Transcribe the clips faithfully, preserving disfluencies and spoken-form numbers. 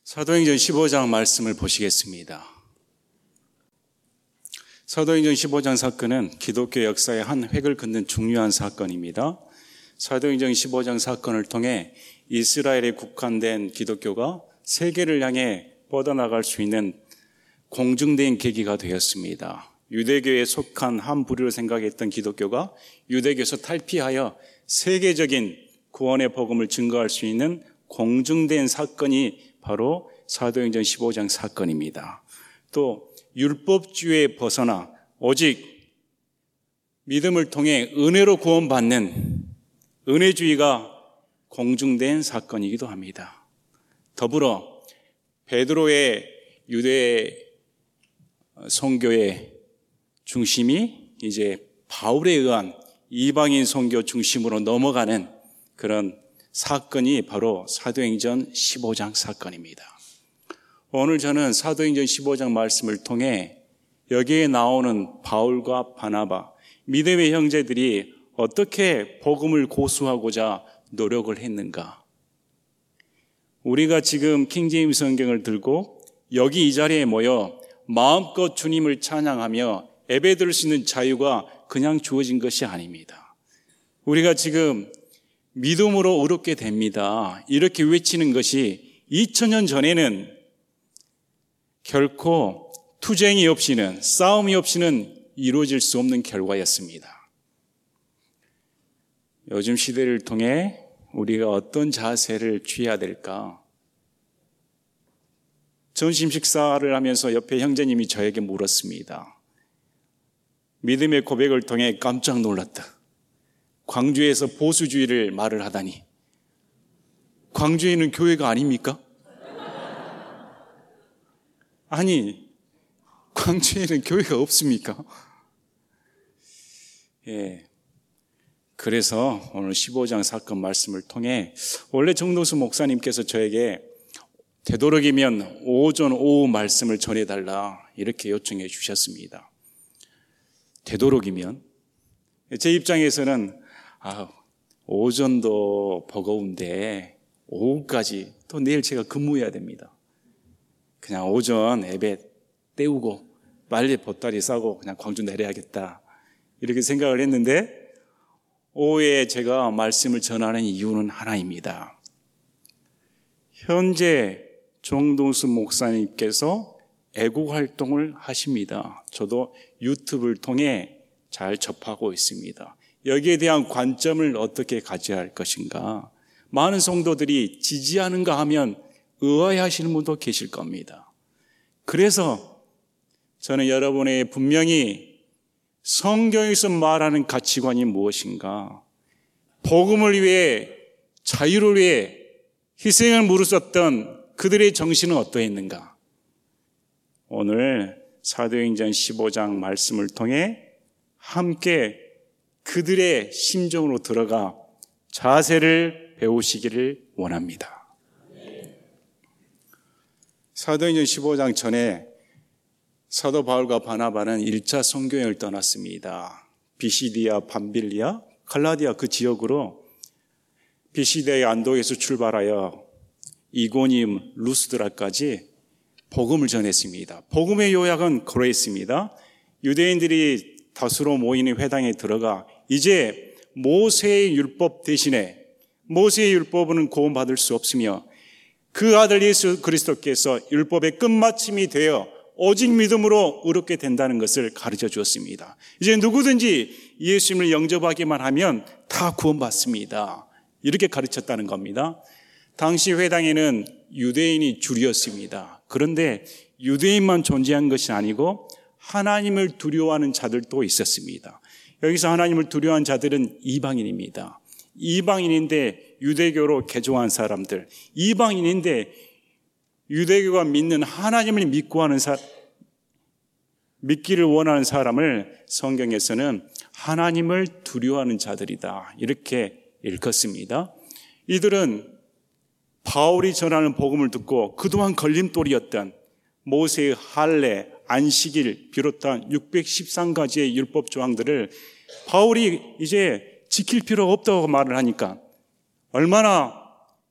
사도행전 십오 장 말씀을 보시겠습니다. 사도행전 십오 장 사건은 기독교 역사의 한 획을 긋는 중요한 사건입니다. 사도행전 십오 장 사건을 통해 이스라엘에 국한된 기독교가 세계를 향해 뻗어나갈 수 있는 공중된 계기가 되었습니다. 유대교에 속한 한 부류로 생각했던 기독교가 유대교에서 탈피하여 세계적인 구원의 복음을 증거할 수 있는 공중된 사건이 바로 사도행전 십오 장 사건입니다. 또 율법주의에 벗어나 오직 믿음을 통해 은혜로 구원받는 은혜주의가 공중된 사건이기도 합니다. 더불어 베드로의 유대 선교의 중심이 이제 바울에 의한 이방인 선교 중심으로 넘어가는 그런 사건이 바로 사도행전 십오 장 사건입니다. 오늘 저는 사도행전 십오 장 말씀을 통해 여기에 나오는 바울과 바나바, 믿음의 형제들이 어떻게 복음을 고수하고자 노력을 했는가? 우리가 지금 킹제임스 성경을 들고 여기 이 자리에 모여 마음껏 주님을 찬양하며 예배드릴 수 있는 자유가 그냥 주어진 것이 아닙니다. 우리가 지금 믿음으로 의롭게 됩니다. 이렇게 외치는 것이 이천 년 전에는 결코 투쟁이 없이는, 싸움이 없이는 이루어질 수 없는 결과였습니다. 요즘 시대를 통해 우리가 어떤 자세를 취해야 될까? 점심 식사를 하면서 옆에 형제님이 저에게 물었습니다. 믿음의 고백을 통해 깜짝 놀랐다. 광주에서 보수주의를 말을 하다니. 광주에는 교회가 아닙니까? 아니, 광주에는 교회가 없습니까? 예. 그래서 오늘 십오 장 사건 말씀을 통해 원래 정동수 목사님께서 저에게 되도록이면 오전 오후 말씀을 전해달라 이렇게 요청해 주셨습니다. 되도록이면 제 입장에서는 아, 오전도 버거운데 오후까지 또 내일 제가 근무해야 됩니다. 그냥 오전 예배 때우고 빨리 보따리 싸고 그냥 광주 내려야겠다 이렇게 생각을 했는데 오후에 제가 말씀을 전하는 이유는 하나입니다. 현재 정동수 목사님께서 애국 활동을 하십니다. 저도 유튜브를 통해 잘 접하고 있습니다. 여기에 대한 관점을 어떻게 가져야 할 것인가? 많은 성도들이 지지하는가 하면 의아해하시는 분도 계실 겁니다. 그래서 저는 여러분의 분명히 성경에서 말하는 가치관이 무엇인가? 복음을 위해, 자유를 위해 희생을 무릅썼던 그들의 정신은 어떠했는가? 오늘 사도행전 십오 장 말씀을 통해 함께 그들의 심정으로 들어가 자세를 배우시기를 원합니다. 사도행전 십오 장 전에 사도 바울과 바나바는 일 차 선교여행을 떠났습니다. 비시디아, 밤빌리아, 갈라디아 그 지역으로 비시디아의 안독에서 출발하여 이고니움, 루스드라까지 복음을 전했습니다. 복음의 요약은 그러했습니다. 유대인들이 다수로 모이는 회당에 들어가 이제 모세의 율법 대신에 모세의 율법은 구원받을 수 없으며 그 아들 예수 그리스도께서 율법의 끝마침이 되어 오직 믿음으로 의롭게 된다는 것을 가르쳐 주었습니다. 이제 누구든지 예수님을 영접하기만 하면 다 구원받습니다. 이렇게 가르쳤다는 겁니다. 당시 회당에는 유대인이 줄이었습니다. 그런데 유대인만 존재한 것이 아니고 하나님을 두려워하는 자들도 있었습니다. 여기서 하나님을 두려워하는 자들은 이방인입니다. 이방인인데 유대교로 개종한 사람들, 이방인인데 유대교가 믿는 하나님을 믿고 하는 사, 믿기를 원하는 사람을 성경에서는 하나님을 두려워하는 자들이다 이렇게 읽었습니다. 이들은 바울이 전하는 복음을 듣고 그동안 걸림돌이었던 모세의 할례, 안식일 비롯한 육백십삼 가지의 율법 조항들을 바울이 이제 지킬 필요가 없다고 말을 하니까 얼마나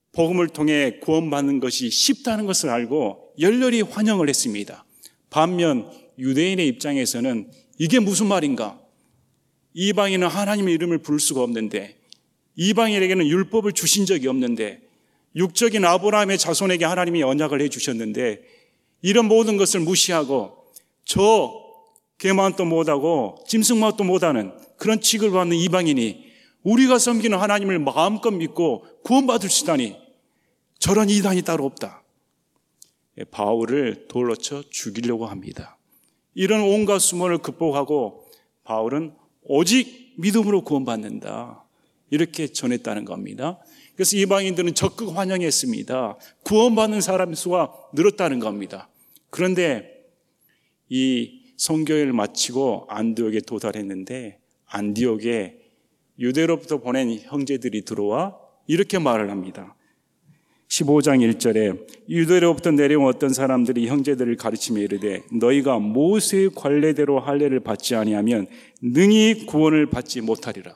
복음을 통해 구원받는 것이 쉽다는 것을 알고 열렬히 환영을 했습니다. 반면 유대인의 입장에서는 이게 무슨 말인가? 이방인은 하나님의 이름을 부를 수가 없는데, 이방인에게는 율법을 주신 적이 없는데, 육적인 아브라함의 자손에게 하나님이 언약을 해주셨는데, 이런 모든 것을 무시하고 저 개만도 못하고 짐승만도 못하는 그런 취급을 받는 이방인이 우리가 섬기는 하나님을 마음껏 믿고 구원받을 수 있다니, 저런 이단이 따로 없다. 바울을 돌로 쳐 죽이려고 합니다. 이런 온갖 수모를 극복하고 바울은 오직 믿음으로 구원받는다, 이렇게 전했다는 겁니다. 그래서 이방인들은 적극 환영했습니다. 구원받는 사람 수가 늘었다는 겁니다. 그런데 이 선교회를 마치고 안디옥에 도달했는데, 안디옥에 유대로부터 보낸 형제들이 들어와 이렇게 말을 합니다. 십오 장 일 절에 유대로부터 내려온 어떤 사람들이 형제들을 가르치며 이르되 너희가 모세의 관례대로 할례를 받지 아니하면 능히 구원을 받지 못하리라.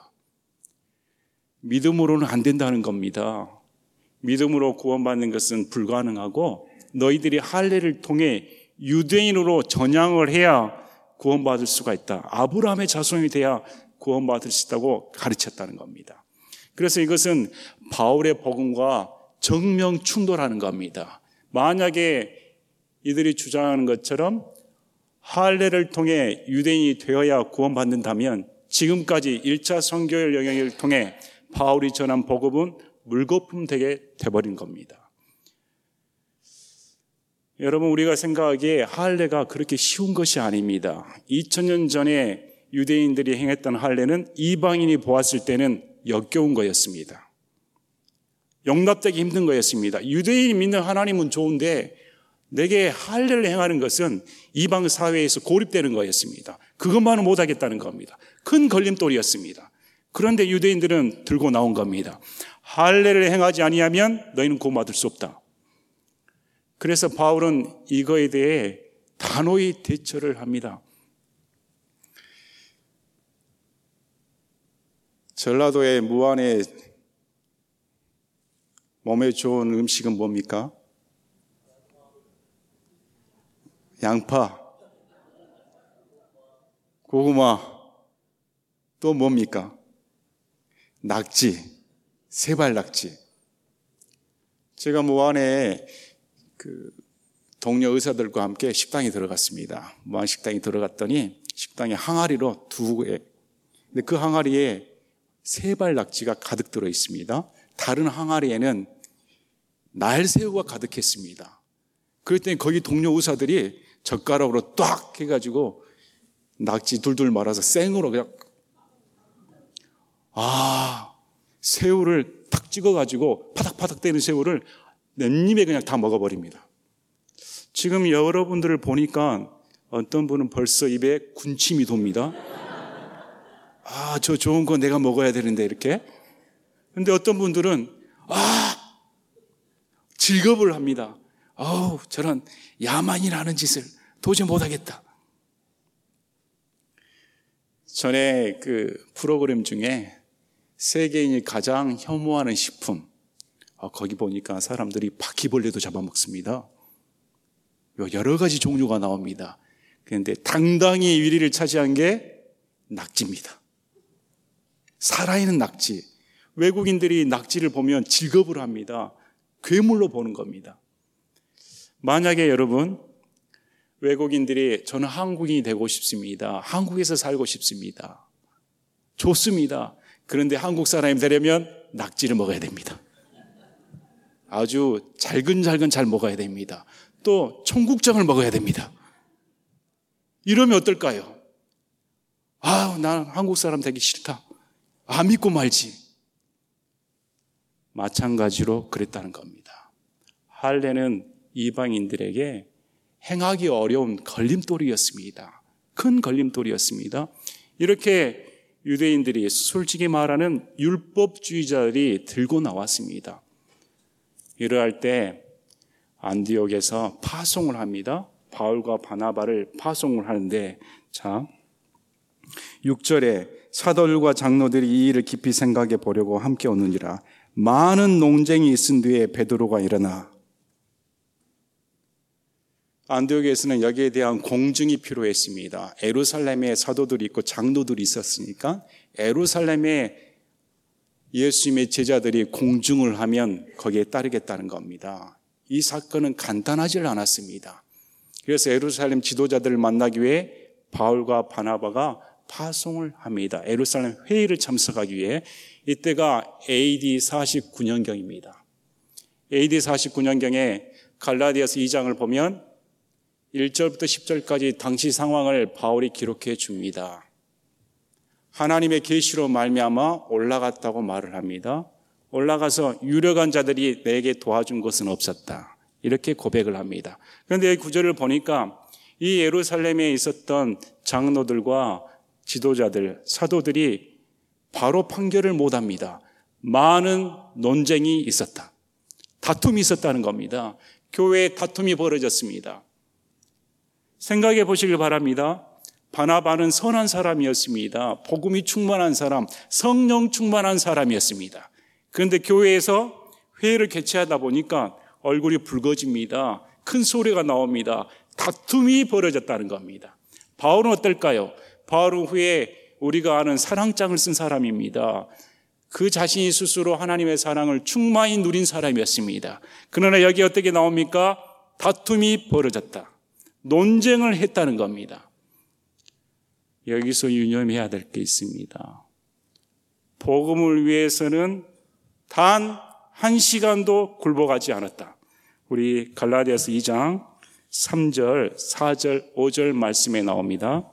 믿음으로는 안 된다는 겁니다. 믿음으로 구원받는 것은 불가능하고 너희들이 할례를 통해 유대인으로 전향을 해야 구원받을 수가 있다. 아브라함의 자손이 돼야 구원받을 수 있다고 가르쳤다는 겁니다. 그래서 이것은 바울의 복음과 정면 충돌하는 겁니다. 만약에 이들이 주장하는 것처럼 할례를 통해 유대인이 되어야 구원받는다면 지금까지 일 차 선교의 영역을 통해 바울이 전한 복음은 물거품 되게 돼버린 겁니다. 여러분, 우리가 생각하기에 할례가 그렇게 쉬운 것이 아닙니다. 이천 년 전에 유대인들이 행했던 할례는 이방인이 보았을 때는 역겨운 거였습니다. 용납되기 힘든 거였습니다. 유대인이 믿는 하나님은 좋은데 내게 할례를 행하는 것은 이방 사회에서 고립되는 거였습니다. 그것만은 못하겠다는 겁니다. 큰 걸림돌이었습니다. 그런데 유대인들은 들고 나온 겁니다. 할례를 행하지 아니하면 너희는 구원받을 수 없다. 그래서 바울은 이거에 대해 단호히 대처를 합니다. 전라도의 무안의 몸에 좋은 음식은 뭡니까? 양파, 고구마, 또 뭡니까? 낙지, 세발 낙지. 제가 무안에 그 동료 의사들과 함께 식당에 들어갔습니다. 무안 식당에 들어갔더니 식당에 항아리로 두 개, 근데 그 항아리에 세발 낙지가 가득 들어 있습니다. 다른 항아리에는 날새우가 가득했습니다. 그랬더니 거기 동료 의사들이 젓가락으로 딱 해가지고 낙지 둘둘 말아서 생으로 그냥, 아, 새우를 탁 찍어가지고 파닥파닥 대는 새우를 넷입에 그냥 다 먹어버립니다. 지금 여러분들을 보니까 어떤 분은 벌써 입에 군침이 돕니다. 아, 저 좋은 거 내가 먹어야 되는데, 이렇게. 근데 어떤 분들은, 아, 즐겁을 합니다. 아우, 저런 야만이라는 짓을 도저히 못하겠다. 전에 그 프로그램 중에 세계인이 가장 혐오하는 식품, 아, 거기 보니까 사람들이 바퀴벌레도 잡아먹습니다. 여러 가지 종류가 나옵니다. 그런데 당당히 일 위를 차지한 게 낙지입니다. 살아있는 낙지. 외국인들이 낙지를 보면 즐겁을 합니다. 괴물로 보는 겁니다. 만약에 여러분, 외국인들이 저는 한국인이 되고 싶습니다. 한국에서 살고 싶습니다. 좋습니다. 그런데 한국 사람이 되려면 낙지를 먹어야 됩니다. 아주 잘근잘근 잘 먹어야 됩니다. 또 청국장을 먹어야 됩니다. 이러면 어떨까요? 아, 나는 한국 사람 되기 싫다. 아, 믿고 말지. 마찬가지로 그랬다는 겁니다. 할례는 이방인들에게 행하기 어려운 걸림돌이었습니다. 큰 걸림돌이었습니다. 이렇게 유대인들이 솔직히 말하는 율법주의자들이 들고 나왔습니다. 이러할 때 안디옥에서 파송을 합니다. 바울과 바나바를 파송을 하는데, 자, 육 절에 사도들과 장로들이 이 일을 깊이 생각해 보려고 함께 오느니라. 많은 논쟁이 있은 뒤에 베드로가 일어나 안디옥에서는 여기에 대한 공증이 필요했습니다. 예루살렘에 사도들이 있고 장로들이 있었으니까 예루살렘에 예수님의 제자들이 공증을 하면 거기에 따르겠다는 겁니다. 이 사건은 간단하지 않았습니다. 그래서 예루살렘 지도자들을 만나기 위해 바울과 바나바가 파송을 합니다. 예루살렘 회의를 참석하기 위해. 이때가 에이디 사십구 년경입니다. 에이디 사십구 년경에 갈라디아서 이 장을 보면 일 절부터 십 절까지 당시 상황을 바울이 기록해 줍니다. 하나님의 계시로 말미암아 올라갔다고 말을 합니다. 올라가서 유력한 자들이 내게 도와준 것은 없었다. 이렇게 고백을 합니다. 그런데 이 구절을 보니까 이 예루살렘에 있었던 장로들과 지도자들, 사도들이 바로 판결을 못합니다. 많은 논쟁이 있었다. 다툼이 있었다는 겁니다. 교회에 다툼이 벌어졌습니다. 생각해 보시길 바랍니다. 바나바는 선한 사람이었습니다. 복음이 충만한 사람, 성령 충만한 사람이었습니다. 그런데 교회에서 회의를 개최하다 보니까 얼굴이 붉어집니다. 큰 소리가 나옵니다. 다툼이 벌어졌다는 겁니다. 바울은 어떨까요? 바울은 후에 우리가 아는 사랑장을 쓴 사람입니다. 그 자신이 스스로 하나님의 사랑을 충만히 누린 사람이었습니다. 그러나 여기 어떻게 나옵니까? 다툼이 벌어졌다. 논쟁을 했다는 겁니다. 여기서 유념해야 될 게 있습니다. 복음을 위해서는 단 한 시간도 굴복하지 않았다. 우리 갈라디아서 이 장 삼 절, 사 절, 오 절 말씀에 나옵니다.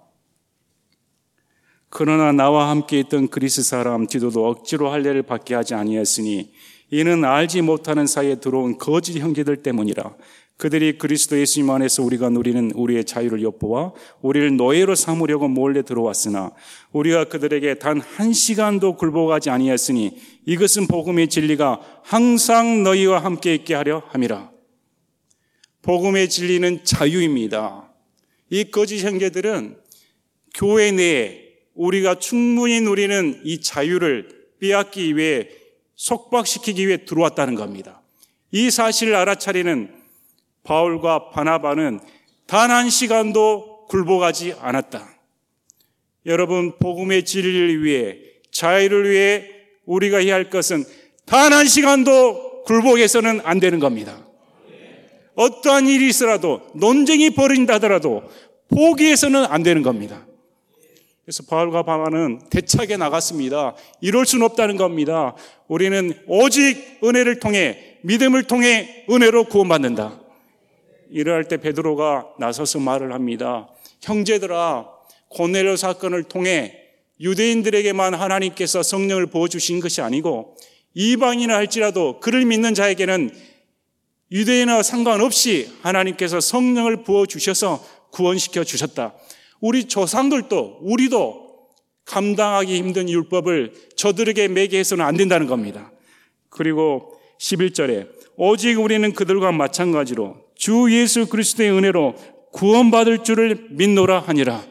그러나 나와 함께 있던 그리스 사람 디도도 억지로 할례를 받게 하지 아니하였으니 이는 알지 못하는 사이에 들어온 거짓 형제들 때문이라. 그들이 그리스도 예수님 안에서 우리가 누리는 우리의 자유를 엿보아 우리를 노예로 삼으려고 몰래 들어왔으나 우리가 그들에게 단 한 시간도 굴복하지 아니하였으니 이것은 복음의 진리가 항상 너희와 함께 있게 하려 함이라. 복음의 진리는 자유입니다. 이 거짓 형제들은 교회 내에 우리가 충분히 누리는 이 자유를 빼앗기 위해 속박시키기 위해 들어왔다는 겁니다. 이 사실을 알아차리는 바울과 바나바는 단 한 시간도 굴복하지 않았다. 여러분, 복음의 진리를 위해, 자유를 위해 우리가 해야 할 것은 단 한 시간도 굴복해서는 안 되는 겁니다. 어떠한 일이 있어라도, 논쟁이 벌어진다 하더라도 포기해서는 안 되는 겁니다. 그래서 바울과 바나바는 대차게 나갔습니다. 이럴 수는 없다는 겁니다. 우리는 오직 은혜를 통해, 믿음을 통해 은혜로 구원받는다. 이러할 때 베드로가 나서서 말을 합니다. 형제들아, 고넬료 사건을 통해 유대인들에게만 하나님께서 성령을 부어주신 것이 아니고 이방인이라 할지라도 그를 믿는 자에게는 유대인과 상관없이 하나님께서 성령을 부어주셔서 구원시켜 주셨다. 우리 조상들도, 우리도 감당하기 힘든 율법을 저들에게 매게 해서는 안 된다는 겁니다. 그리고 십일 절에 오직 우리는 그들과 마찬가지로 주 예수 그리스도의 은혜로 구원받을 줄을 믿노라 하니라.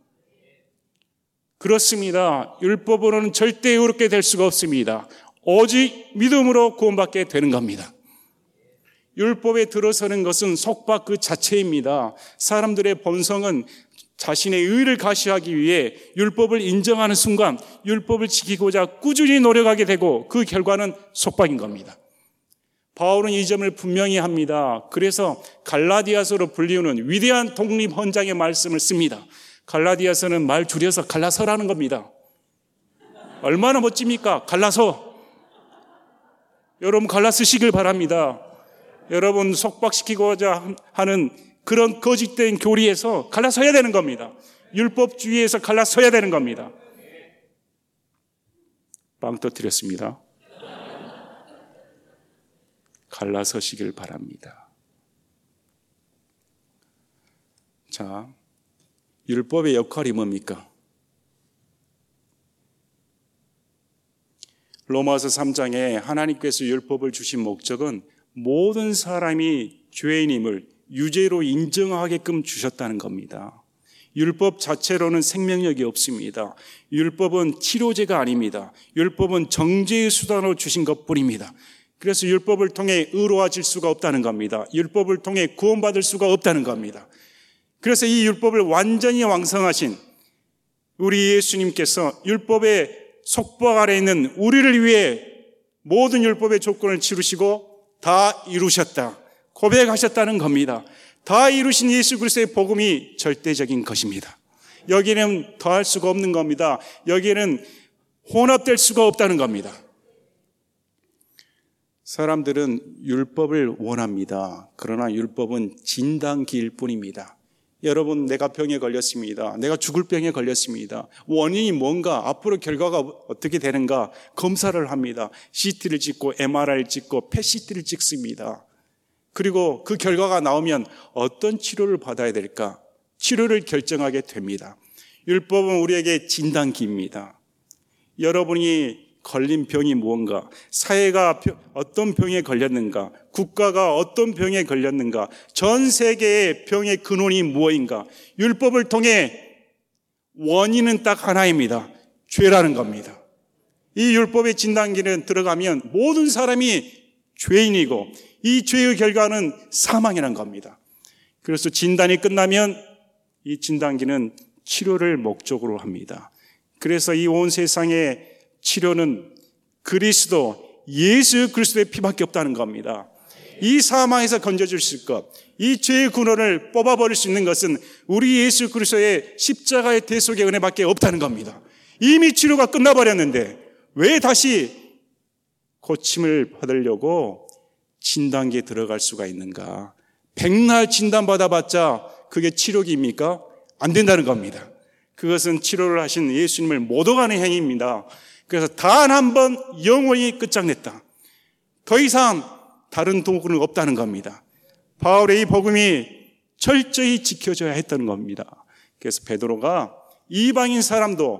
그렇습니다. 율법으로는 절대 의롭게 될 수가 없습니다. 오직 믿음으로 구원받게 되는 겁니다. 율법에 들어서는 것은 속박 그 자체입니다. 사람들의 본성은 자신의 의를 가시하기 위해 율법을 인정하는 순간 율법을 지키고자 꾸준히 노력하게 되고 그 결과는 속박인 겁니다. 바울은 이 점을 분명히 합니다. 그래서 갈라디아서로 불리우는 위대한 독립 헌장의 말씀을 씁니다. 갈라디아서는 말 줄여서 갈라서라는 겁니다. 얼마나 멋집니까? 갈라서. 여러분 갈라 쓰시길 바랍니다. 여러분 속박시키고자 하는 그런 거짓된 교리에서 갈라서야 되는 겁니다. 율법주의에서 갈라서야 되는 겁니다. 빵 터뜨렸습니다. 갈라서시길 바랍니다. 자, 율법의 역할이 뭡니까? 로마서 삼 장에 하나님께서 율법을 주신 목적은 모든 사람이 죄인임을 유죄로 인정하게끔 주셨다는 겁니다. 율법 자체로는 생명력이 없습니다. 율법은 치료제가 아닙니다. 율법은 정죄의 수단으로 주신 것뿐입니다. 그래서 율법을 통해 의로워질 수가 없다는 겁니다. 율법을 통해 구원받을 수가 없다는 겁니다. 그래서 이 율법을 완전히 완성하신 우리 예수님께서 율법의 속박 아래 있는 우리를 위해 모든 율법의 조건을 치르시고 다 이루셨다, 고백하셨다는 겁니다. 다 이루신 예수 그리스도의 복음이 절대적인 것입니다. 여기에는 더할 수가 없는 겁니다. 여기에는 혼합될 수가 없다는 겁니다. 사람들은 율법을 원합니다. 그러나 율법은 진단기일 뿐입니다. 여러분, 내가 병에 걸렸습니다. 내가 죽을 병에 걸렸습니다. 원인이 뭔가, 앞으로 결과가 어떻게 되는가 검사를 합니다. 씨티를 찍고 엠알아이를 찍고 펫시티를 찍습니다. 그리고 그 결과가 나오면 어떤 치료를 받아야 될까? 치료를 결정하게 됩니다. 율법은 우리에게 진단기입니다. 여러분이 걸린 병이 무언가, 사회가 어떤 병에 걸렸는가, 국가가 어떤 병에 걸렸는가, 전 세계의 병의 근원이 무엇인가, 율법을 통해 원인은 딱 하나입니다. 죄라는 겁니다. 이 율법의 진단기는 들어가면 모든 사람이 죄인이고 이 죄의 결과는 사망이라는 겁니다. 그래서 진단이 끝나면 이 진단기는 치료를 목적으로 합니다. 그래서 이 온 세상의 치료는 그리스도, 예수 그리스도의 피밖에 없다는 겁니다. 이 사망에서 건져줄 수 있을 것, 이 죄의 근원을 뽑아버릴 수 있는 것은 우리 예수 그리스도의 십자가의 대속의 은혜밖에 없다는 겁니다. 이미 치료가 끝나버렸는데 왜 다시 고침을 받으려고 진단기에 들어갈 수가 있는가? 백날 진단받아봤자 그게 치료기입니까? 안 된다는 겁니다. 그것은 치료를 하신 예수님을 못 오가는 행위입니다. 그래서 단 한 번 영원히 끝장냈다. 더 이상 다른 도구는 없다는 겁니다. 바울의 이 복음이 철저히 지켜져야 했다는 겁니다. 그래서 베드로가 이방인 사람도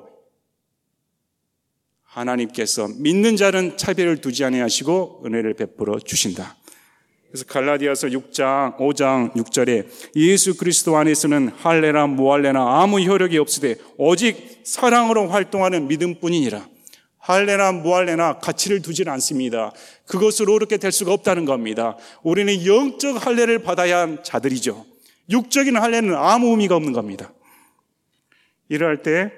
하나님께서 믿는 자는 차별을 두지 아니하시고 은혜를 베풀어 주신다. 그래서 갈라디아서 육 장 오 장 육 절에 예수 그리스도 안에서는 할례나 무할례나 아무 효력이 없으되 오직 사랑으로 활동하는 믿음뿐이니라. 할례나 무할례나 가치를 두지는 않습니다. 그것으로 어렵게 될 수가 없다는 겁니다. 우리는 영적 할례를 받아야 한 자들이죠. 육적인 할례는 아무 의미가 없는 겁니다. 이럴 때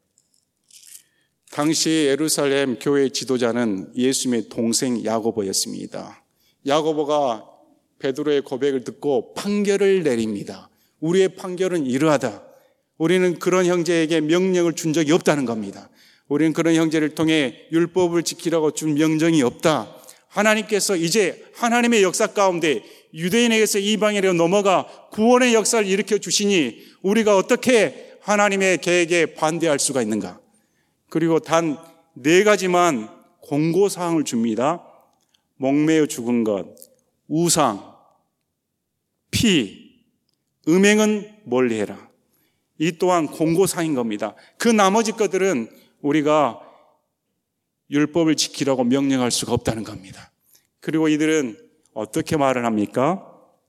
당시 예루살렘 교회 지도자는 예수님의 동생 야고보였습니다. 야고보가 베드로의 고백을 듣고 판결을 내립니다. 우리의 판결은 이러하다. 우리는 그런 형제에게 명령을 준 적이 없다는 겁니다. 우리는 그런 형제를 통해 율법을 지키라고 준 명령이 없다. 하나님께서 이제 하나님의 역사 가운데 유대인에게서 이방인으로 넘어가 구원의 역사를 일으켜 주시니 우리가 어떻게 하나님의 계획에 반대할 수가 있는가? 그리고 단 네 가지만 공고사항을 줍니다. 목매어 죽은 것, 우상, 피, 음행은 멀리해라. 이 또한 공고사항인 겁니다. 그 나머지 것들은 우리가 율법을 지키라고 명령할 수가 없다는 겁니다. 그리고 이들은 어떻게 말을 합니까?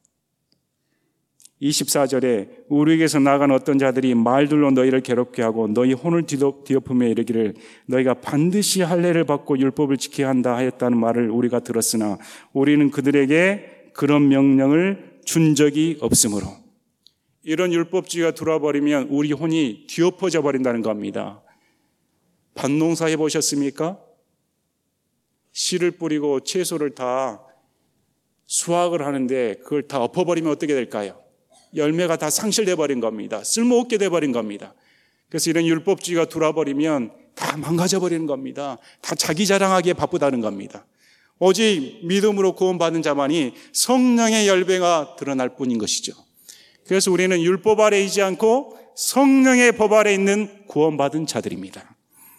이십사 절에 우리에게서 나간 어떤 자들이 말들로 너희를 괴롭게 하고 너희 혼을 뒤엎으며 이르기를 너희가 반드시 할례를 받고 율법을 지켜야 한다 하였다는 말을 우리가 들었으나 우리는 그들에게 그런 명령을 준 적이 없으므로. 이런 율법주의가 들어와 버리면 우리 혼이 뒤엎어져 버린다는 겁니다. 밭농사 해보셨습니까? 씨를 뿌리고 채소를 다 수확을 하는데 그걸 다 엎어버리면 어떻게 될까요? 열매가 다 상실돼 버린 겁니다. 쓸모없게 돼 버린 겁니다. 그래서 이런 율법주의가 들어와 버리면 다 망가져 버리는 겁니다. 다 자기 자랑하기에 바쁘다는 겁니다. 오직 믿음으로 구원받은 자만이 성령의 열매가 드러날 뿐인 것이죠. 그래서 우리는 율법 아래 있지 않고 성령의 법 아래 있는 구원받은 자들입니다.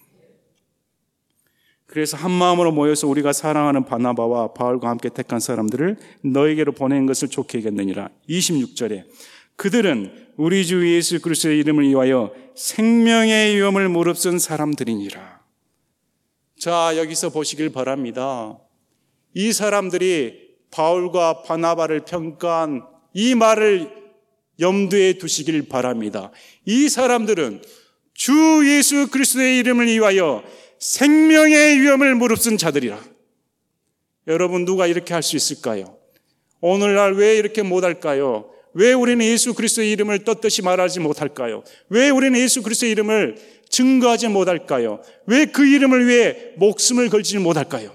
그래서 한 마음으로 모여서 우리가 사랑하는 바나바와 바울과 함께 택한 사람들을 너에게로 보낸 것을 좋게 여겼느니라. 이십육 절에 그들은 우리 주 예수 그리스도의 이름을 위하여 생명의 위험을 무릅쓴 사람들이니라. 자, 여기서 보시길 바랍니다. 이 사람들이 바울과 바나바를 평가한 이 말을 염두에 두시길 바랍니다. 이 사람들은 주 예수 그리스도의 이름을 위하여 생명의 위험을 무릅쓴 자들이라. 여러분, 누가 이렇게 할 수 있을까요? 오늘날 왜 이렇게 못할까요? 왜 우리는 예수 그리스도의 이름을 떳떳이 말하지 못할까요? 왜 우리는 예수 그리스도의 이름을 증거하지 못할까요? 왜 그 이름을 위해 목숨을 걸지 못할까요?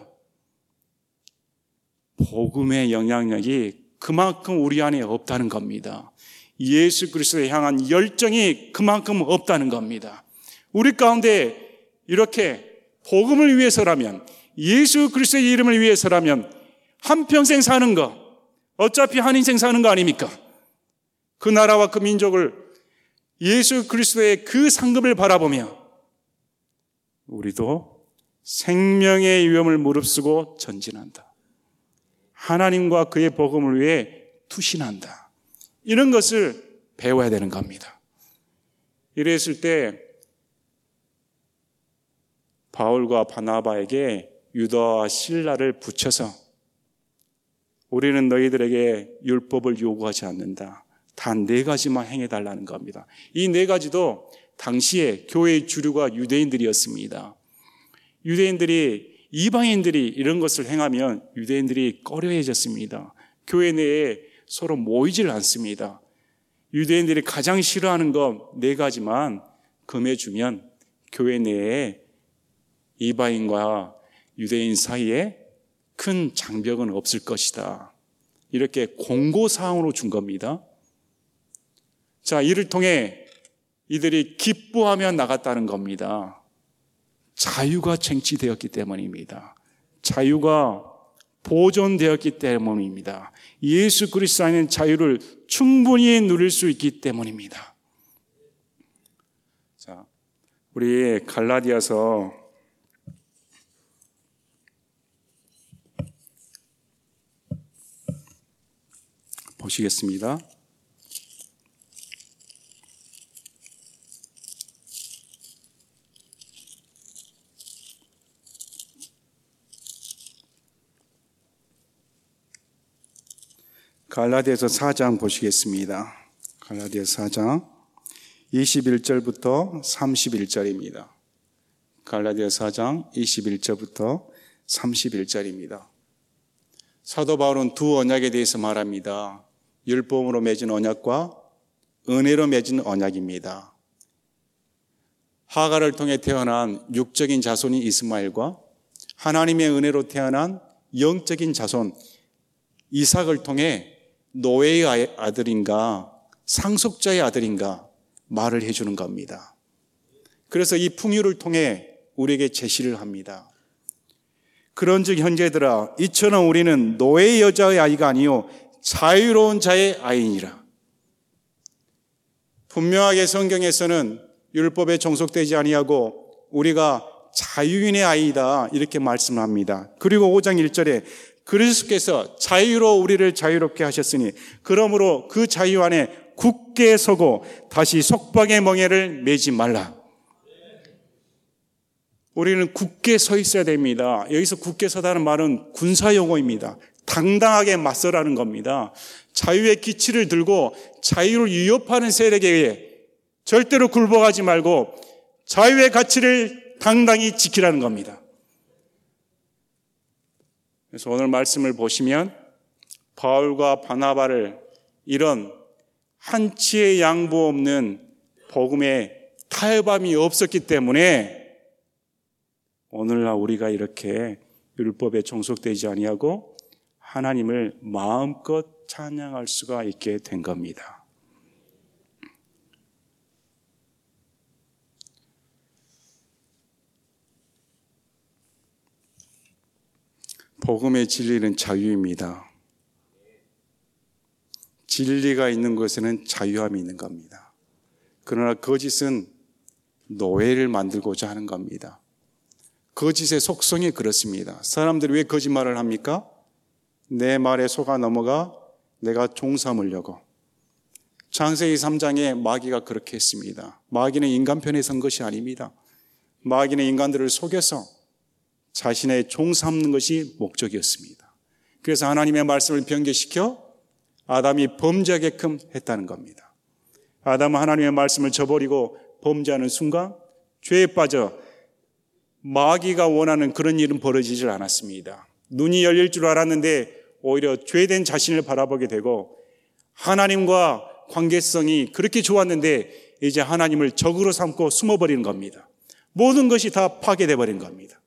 복음의 영향력이 그만큼 우리 안에 없다는 겁니다. 예수 그리스도에 향한 열정이 그만큼 없다는 겁니다. 우리 가운데 이렇게 복음을 위해서라면, 예수 그리스도의 이름을 위해서라면 한평생 사는 거, 어차피 한 인생 사는 거 아닙니까? 그 나라와 그 민족을 예수 그리스도의 그 상급을 바라보며 우리도 생명의 위험을 무릅쓰고 전진한다. 하나님과 그의 복음을 위해 투신한다. 이런 것을 배워야 되는 겁니다. 이랬을 때 바울과 바나바에게 유다와 실라를 붙여서 우리는 너희들에게 율법을 요구하지 않는다. 단 네 가지만 행해달라는 겁니다. 이 네 가지도 당시에 교회의 주류가 유대인들이었습니다. 유대인들이, 이방인들이 이런 것을 행하면 유대인들이 꺼려해졌습니다. 교회 내에 서로 모이질 않습니다. 유대인들이 가장 싫어하는 것 네 가지만 금해주면 교회 내에 이방인과 유대인 사이에 큰 장벽은 없을 것이다. 이렇게 공고사항으로 준 겁니다. 자, 이를 통해 이들이 기뻐하며 나갔다는 겁니다. 자유가 쟁취되었기 때문입니다. 자유가 보존되었기 때문입니다. 예수 그리스도 안에 자유를 충분히 누릴 수 있기 때문입니다. 자, 우리 갈라디아서 보시겠습니다. 갈라디아서 사 장 보시겠습니다. 갈라디아서 사 장 이십일 절부터 삼십일 절입니다. 갈라디아서 사 장 이십일 절부터 삼십일 절입니다. 사도 바울은 두 언약에 대해서 말합니다. 율법으로 맺은 언약과 은혜로 맺은 언약입니다. 하갈을 통해 태어난 육적인 자손이 이스마엘과 하나님의 은혜로 태어난 영적인 자손 이삭을 통해 노예의 아들인가 상속자의 아들인가 말을 해주는 겁니다. 그래서 이 풍요를 통해 우리에게 제시를 합니다. 그런즉 형제들아, 이처럼 우리는 노예의 여자의 아이가 아니요 자유로운 자의 아이니라. 분명하게 성경에서는 율법에 종속되지 아니하고 우리가 자유인의 아이다 이렇게 말씀합니다. 그리고 오 장 일 절에 그리스도께서 자유로 우리를 자유롭게 하셨으니 그러므로 그 자유 안에 굳게 서고 다시 속박의 멍에를 매지 말라. 우리는 굳게 서 있어야 됩니다. 여기서 굳게 서다는 말은 군사용어입니다. 당당하게 맞서라는 겁니다. 자유의 기치를 들고 자유를 위협하는 세력에 의해 절대로 굴복하지 말고 자유의 가치를 당당히 지키라는 겁니다. 그래서 오늘 말씀을 보시면 바울과 바나바를 이런 한치의 양보 없는 복음의 타협함이 없었기 때문에 오늘날 우리가 이렇게 율법에 종속되지 아니하고 하나님을 마음껏 찬양할 수가 있게 된 겁니다. 복음의 진리는 자유입니다. 진리가 있는 곳에는 자유함이 있는 겁니다. 그러나 거짓은 노예를 만들고자 하는 겁니다. 거짓의 속성이 그렇습니다. 사람들이 왜 거짓말을 합니까? 내 말에 속아 넘어가 내가 종 삼으려고. 창세기 삼 장에 마귀가 그렇게 했습니다. 마귀는 인간 편에 선 것이 아닙니다. 마귀는 인간들을 속여서 자신의 종 삼는 것이 목적이었습니다. 그래서 하나님의 말씀을 변개시켜 아담이 범죄하게끔 했다는 겁니다. 아담은 하나님의 말씀을 저버리고 범죄하는 순간 죄에 빠져 마귀가 원하는 그런 일은 벌어지질 않았습니다. 눈이 열릴 줄 알았는데 오히려 죄된 자신을 바라보게 되고 하나님과 관계성이 그렇게 좋았는데 이제 하나님을 적으로 삼고 숨어버리는 겁니다. 모든 것이 다 파괴돼 버린 겁니다.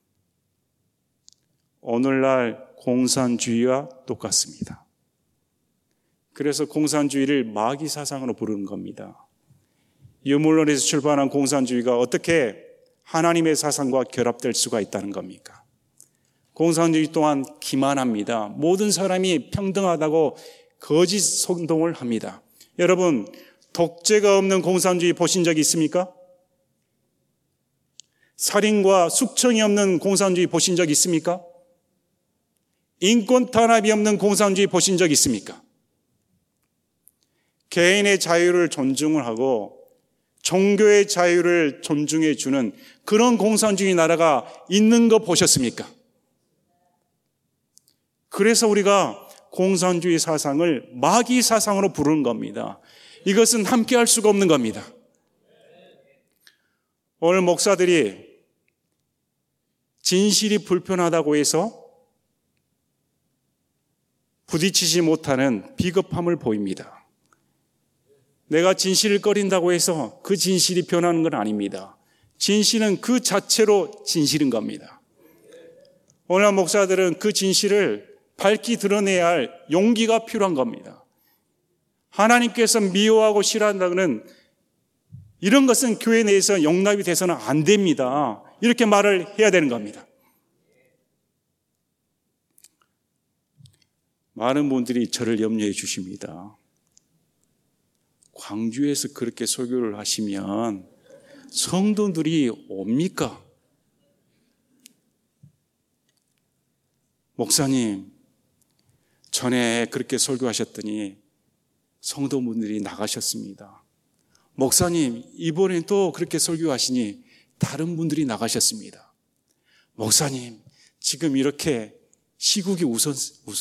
오늘날 공산주의와 똑같습니다. 그래서 공산주의를 마귀 사상으로 부르는 겁니다. 유물론에서 출발한 공산주의가 어떻게 하나님의 사상과 결합될 수가 있다는 겁니까? 공산주의 또한 기만합니다. 모든 사람이 평등하다고 거짓 선동을 합니다. 여러분, 독재가 없는 공산주의 보신 적 있습니까? 살인과 숙청이 없는 공산주의 보신 적 있습니까? 인권 탄압이 없는 공산주의 보신 적 있습니까? 개인의 자유를 존중을 하고 종교의 자유를 존중해 주는 그런 공산주의 나라가 있는 거 보셨습니까? 그래서 우리가 공산주의 사상을 마귀 사상으로 부르는 겁니다. 이것은 함께 할 수가 없는 겁니다. 오늘 목사들이 진실이 불편하다고 해서 부딪히지 못하는 비겁함을 보입니다. 내가 진실을 꺼린다고 해서 그 진실이 변하는 건 아닙니다. 진실은 그 자체로 진실인 겁니다. 오늘 목사들은 그 진실을 밝히 드러내야 할 용기가 필요한 겁니다. 하나님께서 미워하고 싫어한다는 이런 것은 교회 내에서 용납이 돼서는 안 됩니다. 이렇게 말을 해야 되는 겁니다. 많은 분들이 저를 염려해 주십니다. 광주에서 그렇게 설교를 하시면 성도들이 옵니까? 목사님, 전에 그렇게 설교하셨더니 성도분들이 나가셨습니다. 목사님, 이번에 또 그렇게 설교하시니 다른 분들이 나가셨습니다. 목사님, 지금 이렇게 시국이 우선,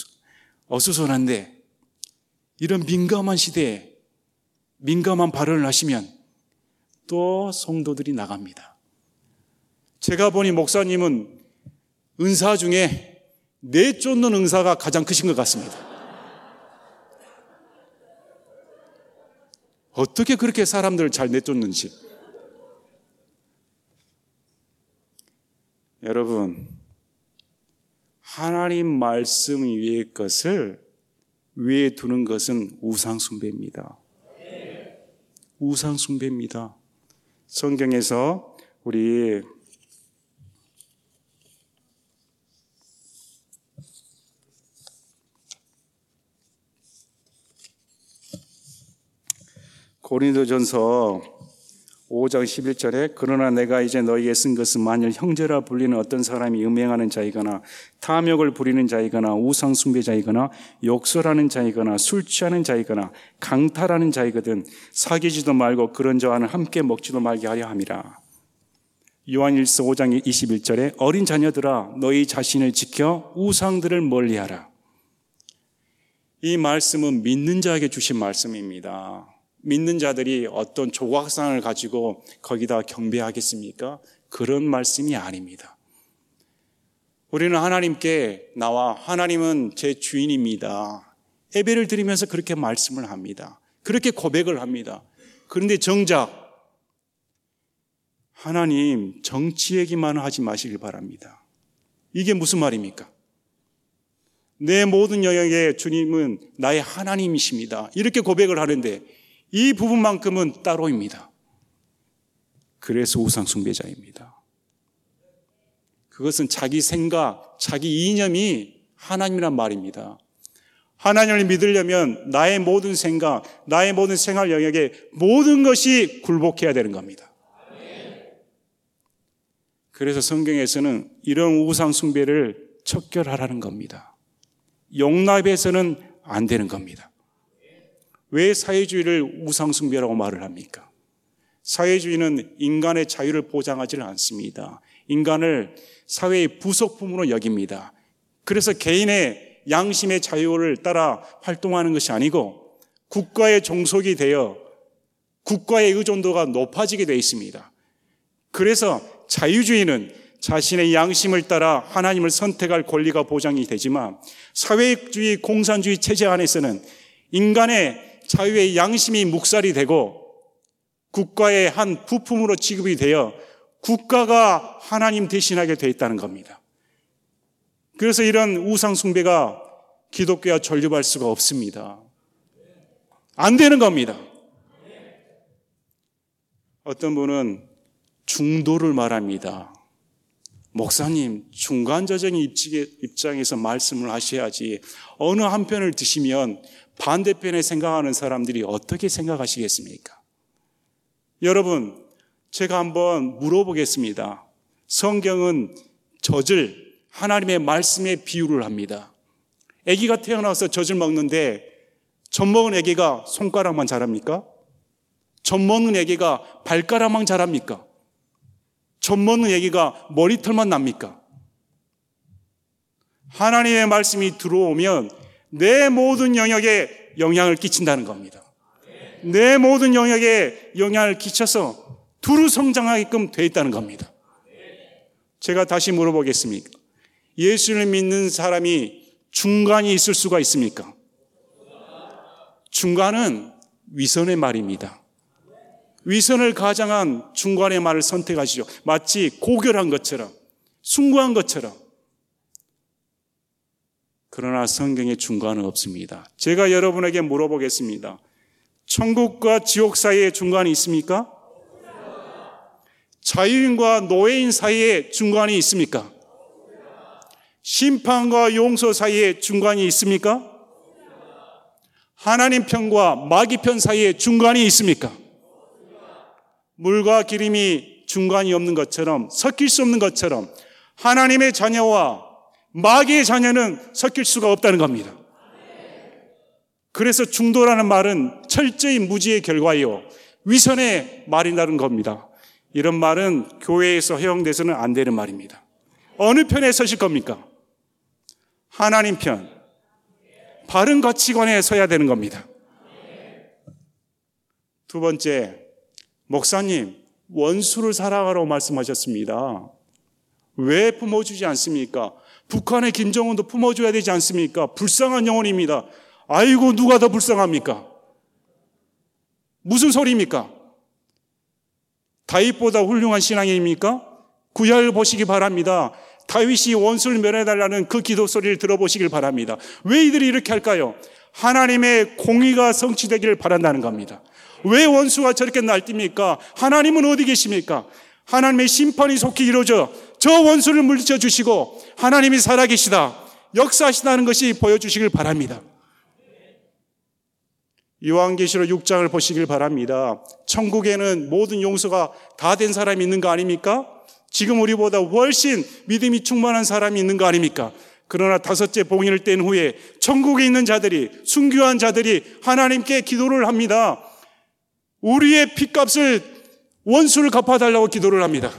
어수선한데 이런 민감한 시대에 민감한 발언을 하시면 또 성도들이 나갑니다. 제가 보니 목사님은 은사 중에 내쫓는 은사가 가장 크신 것 같습니다. 어떻게 그렇게 사람들을 잘 내쫓는지. 여러분, 하나님 말씀 위의 것을 위에 두는 것은 우상 숭배입니다. 우상 숭배입니다. 성경에서 우리 고린도전서 오 장 십일 절에 그러나 내가 이제 너희에게 쓴 것은 만일 형제라 불리는 어떤 사람이 음행하는 자이거나 탐욕을 부리는 자이거나 우상 숭배자이거나 욕설하는 자이거나 술 취하는 자이거나 강탈하는 자이거든 사귀지도 말고 그런 자와는 함께 먹지도 말게 하려 함이라. 요한일서 오 장 이십일 절에 어린 자녀들아 너희 자신을 지켜 우상들을 멀리하라. 이 말씀은 믿는 자에게 주신 말씀입니다. 믿는 자들이 어떤 조각상을 가지고 거기다 경배하겠습니까? 그런 말씀이 아닙니다. 우리는 하나님께 나와 하나님은 제 주인입니다. 예배를 드리면서 그렇게 말씀을 합니다. 그렇게 고백을 합니다. 그런데 정작 하나님 정치 얘기만 하지 마시길 바랍니다. 이게 무슨 말입니까? 내 모든 영역에 주님은 나의 하나님이십니다. 이렇게 고백을 하는데 이 부분만큼은 따로입니다. 그래서 우상 숭배자입니다. 그것은 자기 생각, 자기 이념이 하나님이란 말입니다. 하나님을 믿으려면 나의 모든 생각, 나의 모든 생활 영역에 모든 것이 굴복해야 되는 겁니다. 그래서 성경에서는 이런 우상 숭배를 척결하라는 겁니다. 용납해서는 안 되는 겁니다. 왜 사회주의를 우상 숭배라고 말을 합니까? 사회주의는 인간의 자유를 보장하지 않습니다. 인간을 사회의 부속품으로 여깁니다. 그래서 개인의 양심의 자유를 따라 활동하는 것이 아니고 국가의 종속이 되어 국가의 의존도가 높아지게 되어 있습니다. 그래서 자유주의는 자신의 양심을 따라 하나님을 선택할 권리가 보장이 되지만 사회주의 공산주의 체제 안에서는 인간의 자유의 양심이 묵살이 되고 국가의 한 부품으로 취급이 되어 국가가 하나님 대신하게 되어 있다는 겁니다. 그래서 이런 우상 숭배가 기독교와 전류할 수가 없습니다. 안 되는 겁니다. 어떤 분은 중도를 말합니다. 목사님, 중간저적인 입장에서 말씀을 하셔야지 어느 한편을 드시면 반대편에 생각하는 사람들이 어떻게 생각하시겠습니까? 여러분, 제가 한번 물어보겠습니다. 성경은 젖을 하나님의 말씀에 비유를 합니다. 아기가 태어나서 젖을 먹는데 젖 먹은 아기가 손가락만 자랍니까? 젖 먹는 아기가 발가락만 자랍니까? 젖 먹는 아기가 머리털만 납니까? 하나님의 말씀이 들어오면 내 모든 영역에 영향을 끼친다는 겁니다. 내 모든 영역에 영향을 끼쳐서 두루 성장하게끔 돼 있다는 겁니다. 제가 다시 물어보겠습니다. 예수를 믿는 사람이 중간이 있을 수가 있습니까? 중간은 위선의 말입니다. 위선을 가장한 중간의 말을 선택하시죠. 마치 고결한 것처럼, 숭고한 것처럼. 그러나 성경에 중간은 없습니다. 제가 여러분에게 물어보겠습니다. 천국과 지옥 사이에 중간이 있습니까? 자유인과 노예인 사이에 중간이 있습니까? 심판과 용서 사이에 중간이 있습니까? 하나님 편과 마귀 편 사이에 중간이 있습니까? 물과 기름이 중간이 없는 것처럼, 섞일 수 없는 것처럼 하나님의 자녀와 마귀의 자녀는 섞일 수가 없다는 겁니다. 그래서 중도라는 말은 철저히 무지의 결과요, 위선의 말이라는 겁니다. 이런 말은 교회에서 허용돼서는 안 되는 말입니다. 어느 편에 서실 겁니까? 하나님 편, 바른 가치관에 서야 되는 겁니다. 두 번째, 목사님, 원수를 사랑하라고 말씀하셨습니다. 왜 품어주지 않습니까? 북한의 김정은도 품어줘야 되지 않습니까? 불쌍한 영혼입니다. 아이고, 누가 더 불쌍합니까? 무슨 소리입니까? 다윗보다 훌륭한 신앙입니까? 구약을 보시기 바랍니다. 다윗이 원수를 멸해달라는 그 기도 소리를 들어보시길 바랍니다. 왜 이들이 이렇게 할까요? 하나님의 공의가 성취되기를 바란다는 겁니다. 왜 원수가 저렇게 날뛰니까? 하나님은 어디 계십니까? 하나님의 심판이 속히 이루어져 저 원수를 물리쳐 주시고 하나님이 살아계시다, 역사하시다는 것이 보여주시길 바랍니다. 요한계시록 육 장을 보시길 바랍니다. 천국에는 모든 용서가 다 된 사람이 있는 거 아닙니까? 지금 우리보다 훨씬 믿음이 충만한 사람이 있는 거 아닙니까? 그러나 다섯째 봉인을 뗀 후에 천국에 있는 자들이, 순교한 자들이 하나님께 기도를 합니다. 우리의 핏값을, 원수를 갚아달라고 기도를 합니다.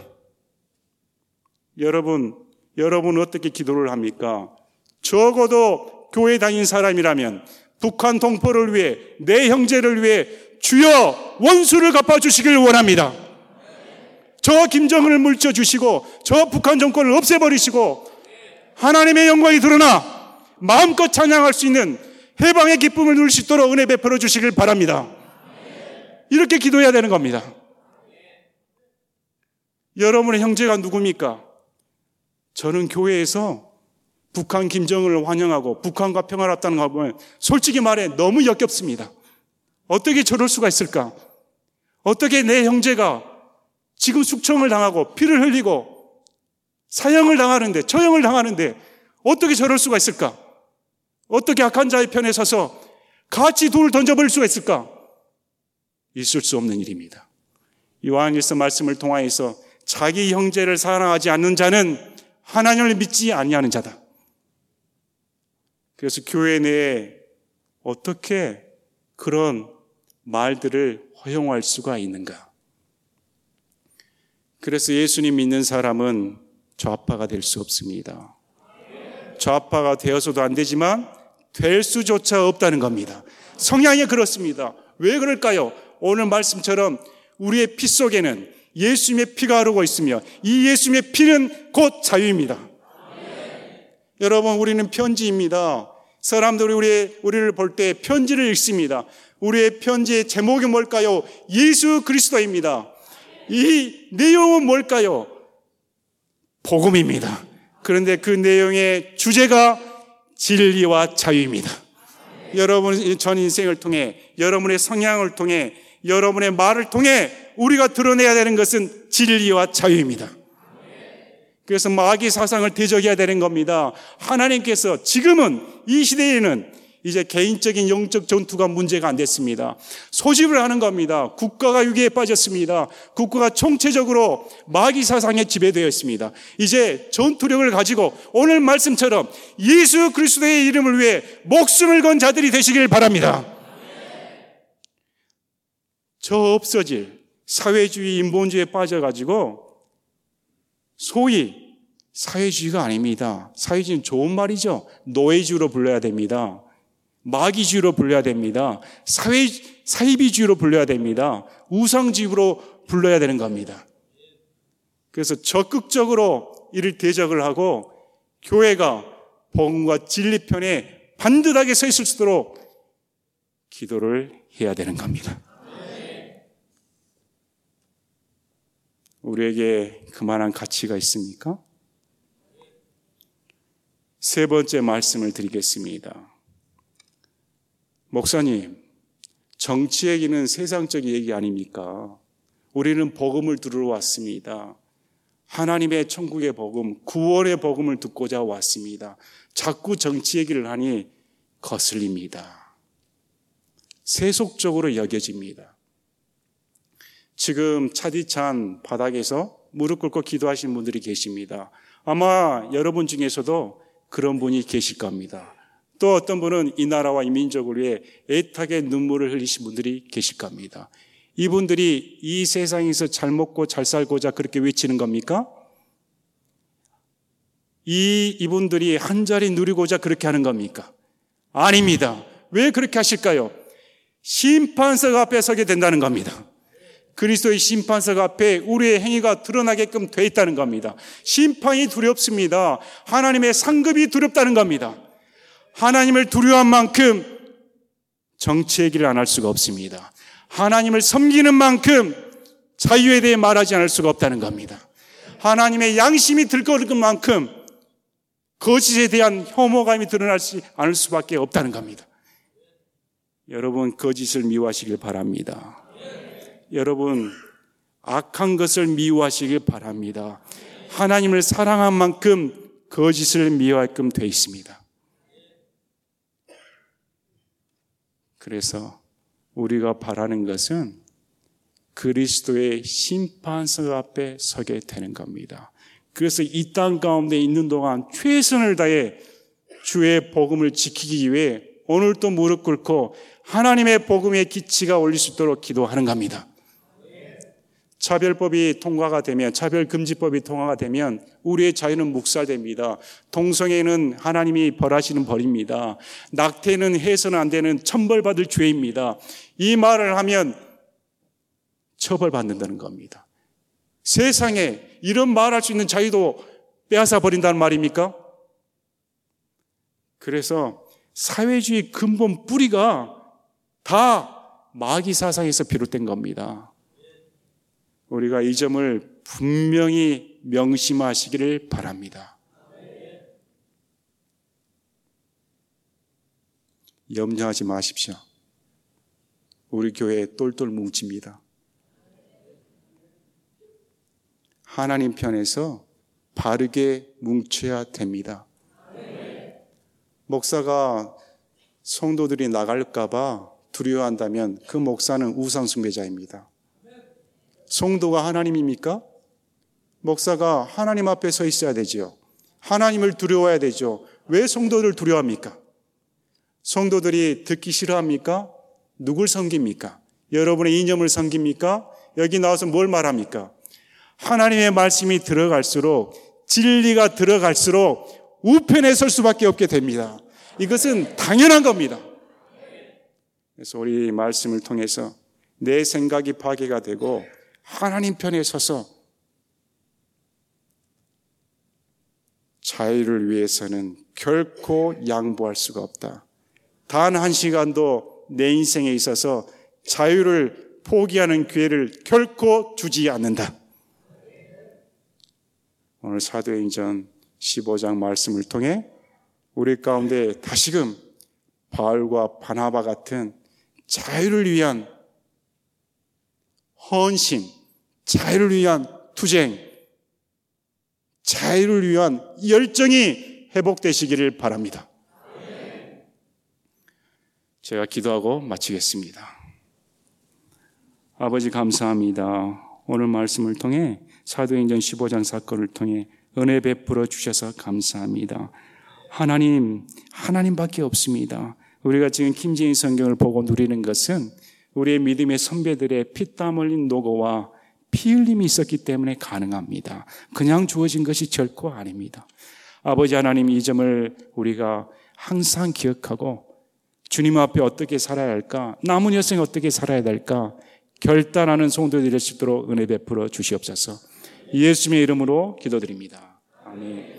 여러분, 여러분 어떻게 기도를 합니까? 적어도 교회 다닌 사람이라면 북한 동포를 위해, 내 형제를 위해 주여 원수를 갚아주시길 원합니다. 저 김정은을 물쳐 주시고 저 북한 정권을 없애버리시고 하나님의 영광이 드러나 마음껏 찬양할 수 있는 해방의 기쁨을 누릴 수 있도록 은혜 베풀어 주시길 바랍니다. 이렇게 기도해야 되는 겁니다. 여러분의 형제가 누굽니까? 저는 교회에서 북한 김정은을 환영하고 북한과 평화를 합다는 거 보면 솔직히 말해 너무 역겹습니다. 어떻게 저럴 수가 있을까? 어떻게 내 형제가 지금 숙청을 당하고 피를 흘리고 사형을 당하는데, 처형을 당하는데 어떻게 저럴 수가 있을까? 어떻게 악한 자의 편에 서서 같이 돌을 던져버릴 수가 있을까? 있을 수 없는 일입니다. 요한일서 말씀을 통하여서 자기 형제를 사랑하지 않는 자는 하나님을 믿지 아니하는 자다. 그래서 교회 내에 어떻게 그런 말들을 허용할 수가 있는가? 그래서 예수님 믿는 사람은 좌파가 될 수 없습니다. 좌파가 되어서도 안 되지만 될 수조차 없다는 겁니다. 성향이 그렇습니다. 왜 그럴까요? 오늘 말씀처럼 우리의 피 속에는 예수님의 피가 흐르고 있으며 이 예수님의 피는 곧 자유입니다. 네. 여러분, 우리는 편지입니다. 사람들이 우리, 우리를 볼 때 편지를 읽습니다. 우리의 편지의 제목이 뭘까요? 예수 그리스도입니다. 이 내용은 뭘까요? 복음입니다. 그런데 그 내용의 주제가 진리와 자유입니다. 여러분 전 인생을 통해, 여러분의 성향을 통해, 여러분의 말을 통해 우리가 드러내야 되는 것은 진리와 자유입니다. 그래서 마귀 사상을 대적해야 되는 겁니다. 하나님께서 지금은 이 시대에는 이제 개인적인 영적 전투가 문제가 안 됐습니다. 소집을 하는 겁니다. 국가가 위기에 빠졌습니다. 국가가 총체적으로 마귀 사상에 지배되어 있습니다. 이제 전투력을 가지고 오늘 말씀처럼 예수 그리스도의 이름을 위해 목숨을 건 자들이 되시길 바랍니다. 저 없어질 사회주의 인본주의에 빠져가지고 소위 사회주의가 아닙니다. 사회주의는 좋은 말이죠. 노예주의로 불러야 됩니다. 마귀주의로 불러야 됩니다. 사회, 사이비주의로 불러야 됩니다. 우상주의로 불러야 되는 겁니다. 그래서 적극적으로 이를 대적을 하고 교회가 복음과 진리 편에 반듯하게 서 있을 수 있도록 기도를 해야 되는 겁니다. 우리에게 그만한 가치가 있습니까? 세 번째 말씀을 드리겠습니다. 목사님, 정치 얘기는 세상적 얘기 아닙니까? 우리는 복음을 들으러 왔습니다. 하나님의 천국의 복음, 구원의 복음을 듣고자 왔습니다. 자꾸 정치 얘기를 하니 거슬립니다. 세속적으로 여겨집니다. 지금 차디찬 바닥에서 무릎 꿇고 기도하시는 분들이 계십니다. 아마 여러분 중에서도 그런 분이 계실 겁니다. 또 어떤 분은 이 나라와 이 민족을 위해 애타게 눈물을 흘리신 분들이 계실 겁니다. 이분들이 이 세상에서 잘 먹고 잘 살고자 그렇게 외치는 겁니까? 이, 이분들이 한 자리 누리고자 그렇게 하는 겁니까? 아닙니다. 왜 그렇게 하실까요? 심판석 앞에 서게 된다는 겁니다. 그리스도의 심판석 앞에 우리의 행위가 드러나게끔 돼 있다는 겁니다. 심판이 두렵습니다. 하나님의 상급이 두렵다는 겁니다. 하나님을 두려워한 만큼 정치 얘기를 안 할 수가 없습니다. 하나님을 섬기는 만큼 자유에 대해 말하지 않을 수가 없다는 겁니다. 하나님의 양심이 들끓는 만큼 거짓에 대한 혐오감이 드러나지 않을 수밖에 없다는 겁니다. 여러분, 거짓을 미워하시길 바랍니다. 여러분, 악한 것을 미워하시길 바랍니다. 하나님을 사랑한 만큼 거짓을 미워하게끔 되어 있습니다. 그래서 우리가 바라는 것은 그리스도의 심판석 앞에 서게 되는 겁니다. 그래서 이 땅 가운데 있는 동안 최선을 다해 주의 복음을 지키기 위해 오늘도 무릎 꿇고 하나님의 복음의 기치가 올릴 수 있도록 기도하는 겁니다. 차별법이 통과가 되면, 차별금지법이 통과가 되면 우리의 자유는 묵살됩니다. 동성애는 하나님이 벌하시는 벌입니다. 낙태는 해서는 안 되는 천벌받을 죄입니다. 이 말을 하면 처벌받는다는 겁니다. 세상에 이런 말할 수 있는 자유도 빼앗아 버린다는 말입니까? 그래서 사회주의 근본 뿌리가 다 마귀 사상에서 비롯된 겁니다. 우리가 이 점을 분명히 명심하시기를 바랍니다. 염려하지 마십시오. 우리 교회 똘똘 뭉칩니다. 하나님 편에서 바르게 뭉쳐야 됩니다. 목사가 성도들이 나갈까 봐 두려워한다면 그 목사는 우상숭배자입니다. 성도가 하나님입니까? 목사가 하나님 앞에 서 있어야 되죠. 하나님을 두려워해야 되죠. 왜 성도들 두려워합니까? 성도들이 듣기 싫어합니까? 누굴 섬깁니까? 여러분의 이념을 섬깁니까? 여기 나와서 뭘 말합니까? 하나님의 말씀이 들어갈수록, 진리가 들어갈수록 우편에 설 수밖에 없게 됩니다. 이것은 당연한 겁니다. 그래서 우리 말씀을 통해서 내 생각이 파괴가 되고 하나님 편에 서서 자유를 위해서는 결코 양보할 수가 없다. 단 한 시간도 내 인생에 있어서 자유를 포기하는 기회를 결코 주지 않는다. 오늘 사도행전 십오 장 말씀을 통해 우리 가운데 다시금 바울과 바나바 같은 자유를 위한 헌신, 자유를 위한 투쟁, 자유를 위한 열정이 회복되시기를 바랍니다. 제가 기도하고 마치겠습니다. 아버지 감사합니다. 오늘 말씀을 통해 사도행전 십오 장 사건을 통해 은혜 베풀어 주셔서 감사합니다. 하나님, 하나님밖에 없습니다. 우리가 지금 김재인 성경을 보고 누리는 것은 우리의 믿음의 선배들의 피땀 흘린 노고와 피 흘림이 있었기 때문에 가능합니다. 그냥 주어진 것이 결코 아닙니다. 아버지 하나님, 이 점을 우리가 항상 기억하고 주님 앞에 어떻게 살아야 할까? 남은 여생에 어떻게 살아야 될까? 결단하는 성도들이 될 수 있도록 은혜 베풀어 주시옵소서. 예수님의 이름으로 기도드립니다. 아멘.